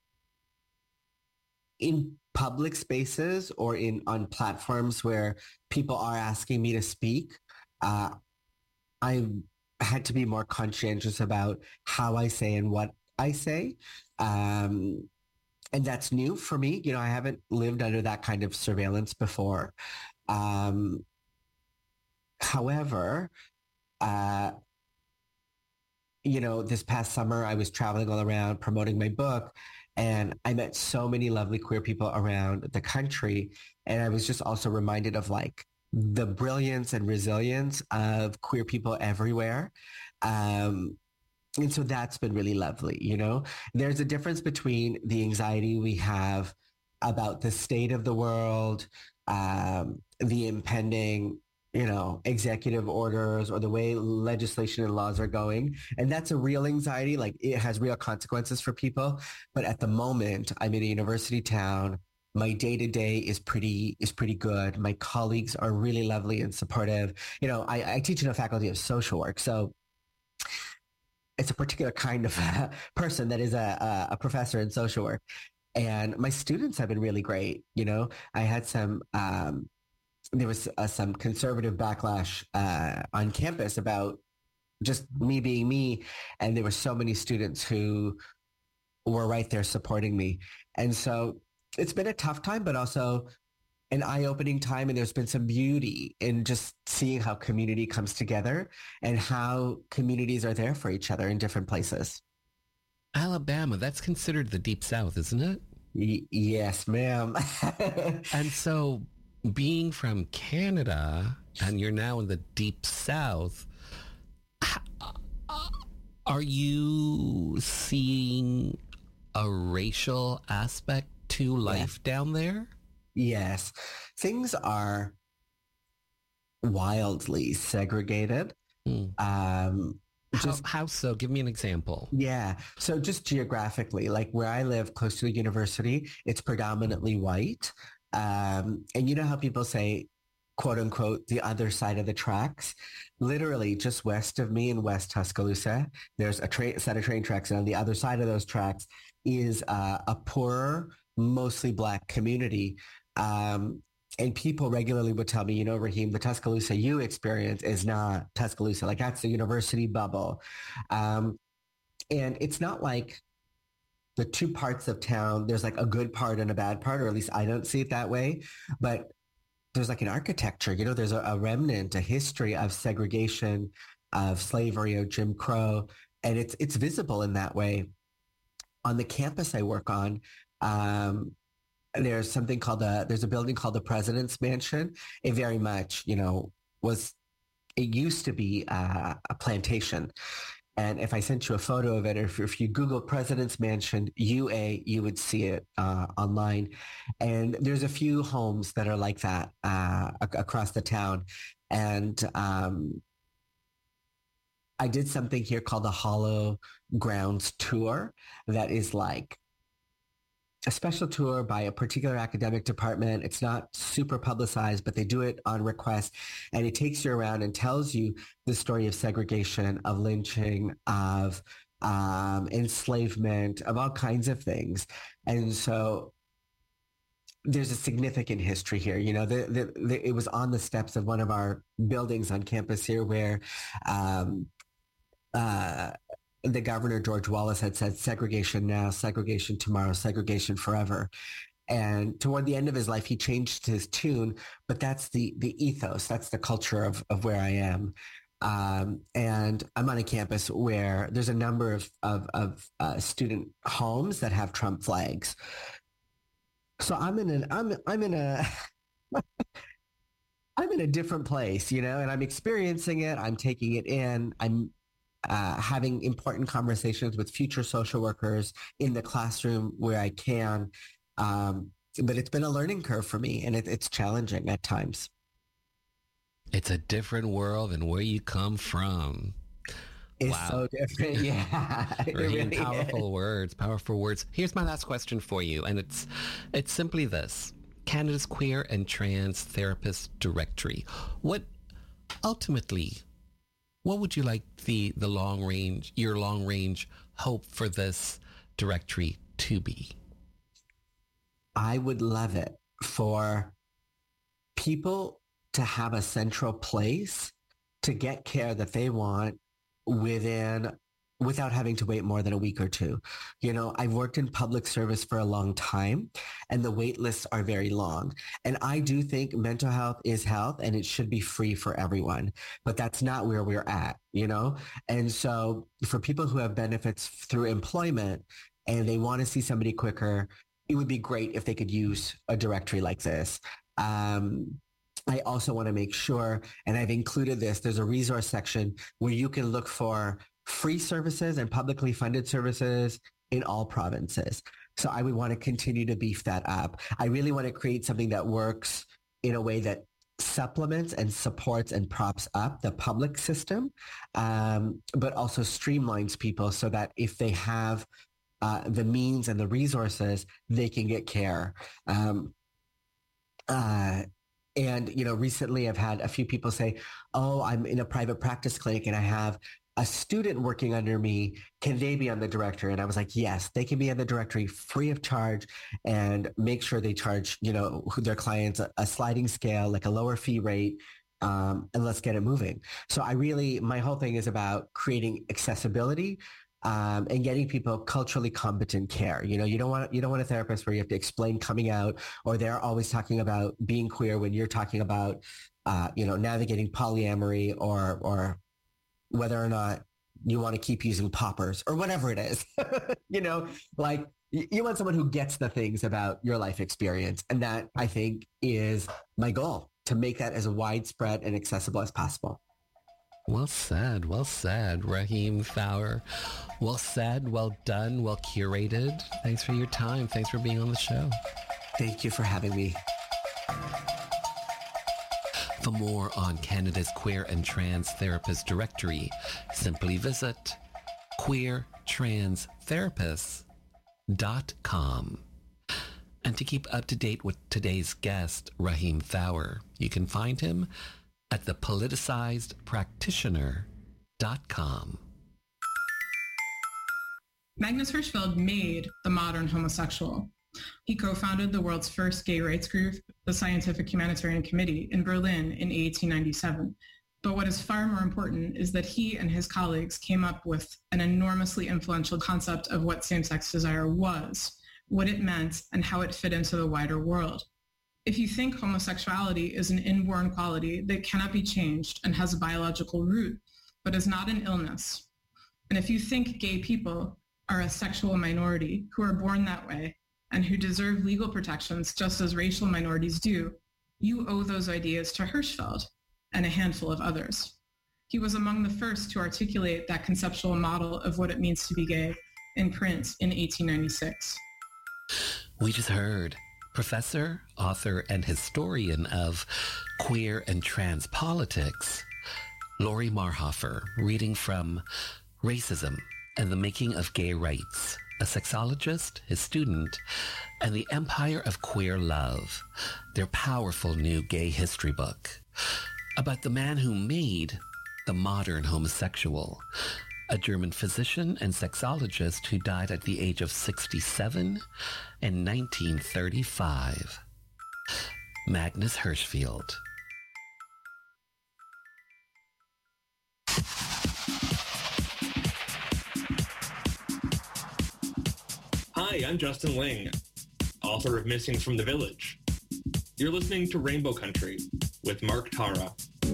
in public spaces or in on platforms where people are asking me to speak. Uh, I've had to be more conscientious about how I say and what I say. Um, and that's new for me. You know, I haven't lived under that kind of surveillance before. Um, however, uh, you know, this past summer, I was traveling all around promoting my book, and I met so many lovely queer people around the country. And I was just also reminded of like the brilliance and resilience of queer people everywhere. Um, and so that's been really lovely. You know, there's a difference between the anxiety we have about the state of the world, um, the impending, you know, executive orders or the way legislation and laws are going. And that's a real anxiety. Like it has real consequences for people. But at the moment, I'm in a university town. My day-to-day is pretty is pretty good. My colleagues are really lovely and supportive. You know, I, I teach in a faculty of social work. So it's a particular kind of uh, person that is a, a professor in social work. And my students have been really great. You know, I had some, um, there was uh, some conservative backlash uh, on campus about just me being me. And there were so many students who were right there supporting me. And so it's been a tough time, but also an eye-opening time. And there's been some beauty in just seeing how community comes together and how communities are there for each other in different places. Alabama, that's considered the Deep South, isn't it? Y- yes, ma'am. And so being from Canada and you're now in the Deep South, are you seeing a racial aspect to life yeah. down there? Yes. Things are wildly segregated. Mm. Um, Just, how, how so? Give me an example. Yeah. So just geographically, like where I live close to the university, it's predominantly white. Um, and you know how people say, quote unquote, the other side of the tracks? Literally just west of me in West Tuscaloosa, there's a tra- set of train tracks. And on the other side of those tracks is uh, a poorer, mostly Black community. Um, And people regularly would tell me, you know, Raheem, the Tuscaloosa you experience is not Tuscaloosa. Like that's the university bubble. Um, and it's not like the two parts of town, there's like a good part and a bad part, or at least I don't see it that way. But there's like an architecture, you know, there's a, a remnant, a history of segregation, of slavery, of Jim Crow. And it's it's visible in that way. On the campus I work on, um, there's something called a, there's a building called the President's Mansion. It very much, you know, was, it used to be uh, a plantation. And if I sent you a photo of it, or if, if you Google President's Mansion U A, you would see it uh, online. And there's a few homes that are like that uh, ac- across the town. And um, I did something here called the Hollow Grounds Tour that is like a special tour by a particular academic department. It's not super publicized, but they do it on request. And it takes you around and tells you the story of segregation, of lynching, of um, enslavement, of all kinds of things. And so there's a significant history here. You know, the, the, the, it was on the steps of one of our buildings on campus here where um, uh, the governor, George Wallace, had said, segregation now, segregation tomorrow, segregation forever. And toward the end of his life, he changed his tune, but that's the the ethos, that's the culture of, of where I am. Um, and I'm on a campus where there's a number of, of, of uh, student homes that have Trump flags. So I'm in an, I'm, I'm in a, I'm in a different place, you know, and I'm experiencing it. I'm taking it in. I'm uh, having important conversations with future social workers in the classroom where I can. Um, but it's been a learning curve for me, and it, it's challenging at times. It's a different world than where you come from. It's wow. so different. Yeah. It really really powerful is. words, powerful words. Here's my last question for you, and it's it's simply this. Canada's Queer and Trans Therapist Directory. What ultimately, what would you like the the long range, your long range hope for this directory to be? I would love it for people to have a central place to get care that they want within without having to wait more than a week or two. You know, I've worked in public service for a long time and the wait lists are very long. And I do think mental health is health and it should be free for everyone, but that's not where we're at, you know? And so for people who have benefits through employment and they want to see somebody quicker, it would be great if they could use a directory like this. Um, I also want to make sure, and I've included this, there's a resource section where you can look for free services and publicly funded services in all provinces. So I would want to continue to beef that up. I really want to create something that works in a way that supplements and supports and props up the public system, um, but also streamlines people so that if they have uh, the means and the resources, they can get care. Um, uh, and, you know, recently I've had a few people say, oh, I'm in a private practice clinic and I have a student working under me, can they be on the directory? And I was like, yes, they can be on the directory free of charge and make sure they charge, you know, their clients a, a sliding scale, like a lower fee rate, um, and let's get it moving. So I really, my whole thing is about creating accessibility um, and getting people culturally competent care. You know, you don't want, you don't want a therapist where you have to explain coming out or they're always talking about being queer when you're talking about, uh, you know, navigating polyamory or, or, whether or not you want to keep using poppers or whatever it is, you know, like you want someone who gets the things about your life experience. And that I think is my goal, to make that as widespread and accessible as possible. Well said. Well said, Rahim Thawer. Well said. Well done. Well curated. Thanks for your time. Thanks for being on the show. Thank you for having me. For more on Canada's Queer and Trans Therapist Directory, simply visit queer trans therapists dot com. And to keep up to date with today's guest, Rahim Thawer, you can find him at the politicized practitioner dot com. Magnus Hirschfeld made the modern homosexual. He co-founded the world's first gay rights group, the Scientific Humanitarian Committee, in Berlin in eighteen ninety-seven. But what is far more important is that he and his colleagues came up with an enormously influential concept of what same-sex desire was, what it meant, and how it fit into the wider world. If you think homosexuality is an inborn quality that cannot be changed and has a biological root, but is not an illness, and if you think gay people are a sexual minority who are born that way, and who deserve legal protections just as racial minorities do, you owe those ideas to Hirschfeld and a handful of others. He was among the first to articulate that conceptual model of what it means to be gay in print in eighteen ninety-six. We just heard professor, author, and historian of queer and trans politics, Lori Marhofer, reading from Racism and the Making of Gay Rights, a sexologist, his student, and the Empire of Queer Love, their powerful new gay history book about the man who made the modern homosexual, a German physician and sexologist who died at the age of sixty-seven in nineteen thirty-five, Magnus Hirschfeld. Hi, I'm Justin Ling, author of Missing from the Village. You're listening to Rainbow Country with Mark Tara.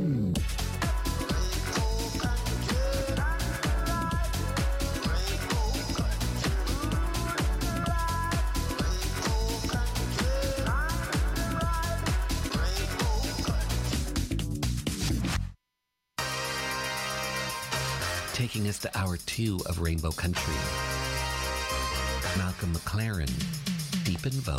Taking us to hour two of Rainbow Country, Malcolm McLaren, Deep in Vogue.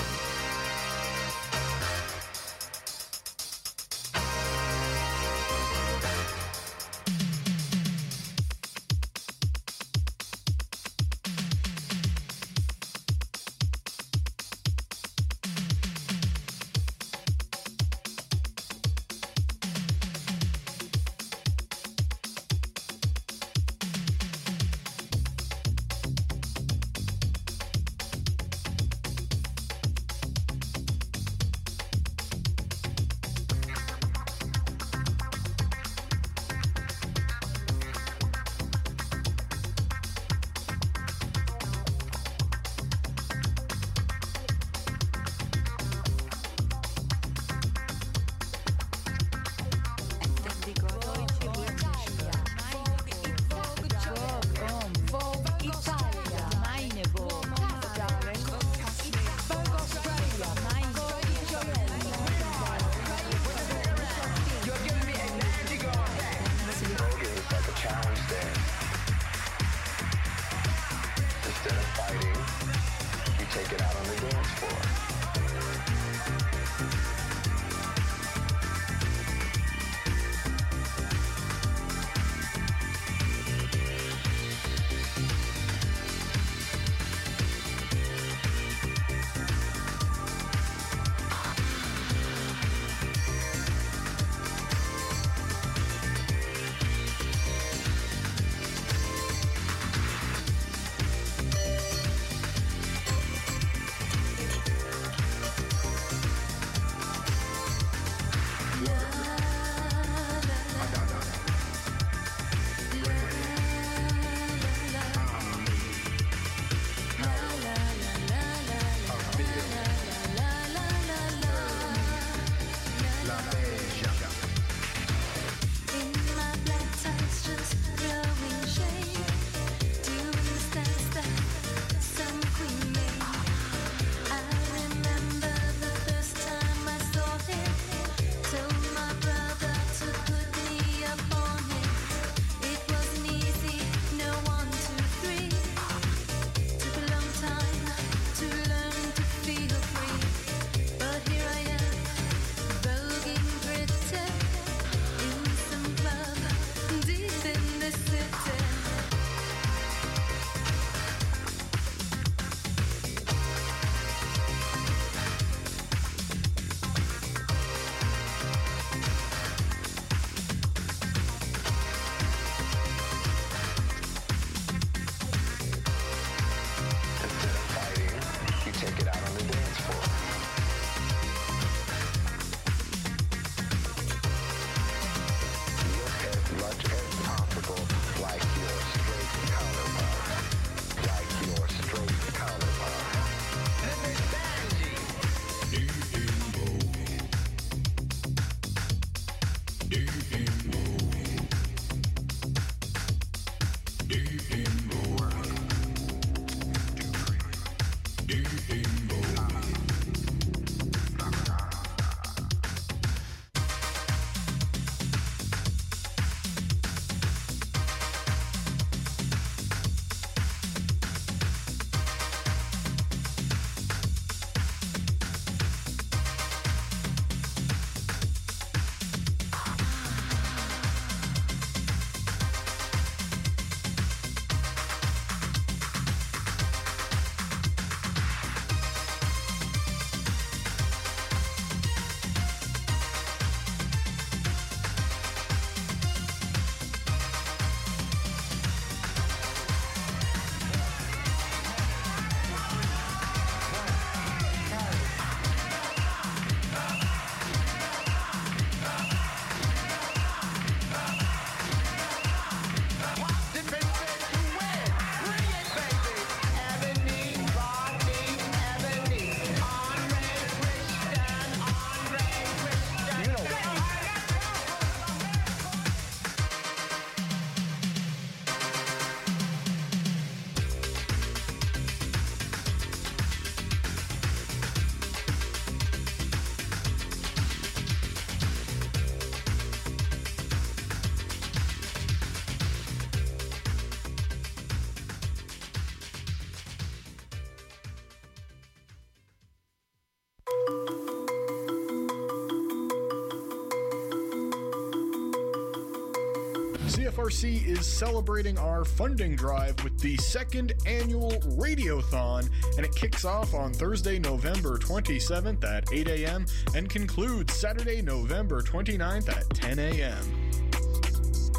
C F R C is celebrating our funding drive with the second annual Radiothon, and it kicks off on Thursday, November twenty-seventh at eight a.m. and concludes Saturday, November twenty-ninth at ten a.m.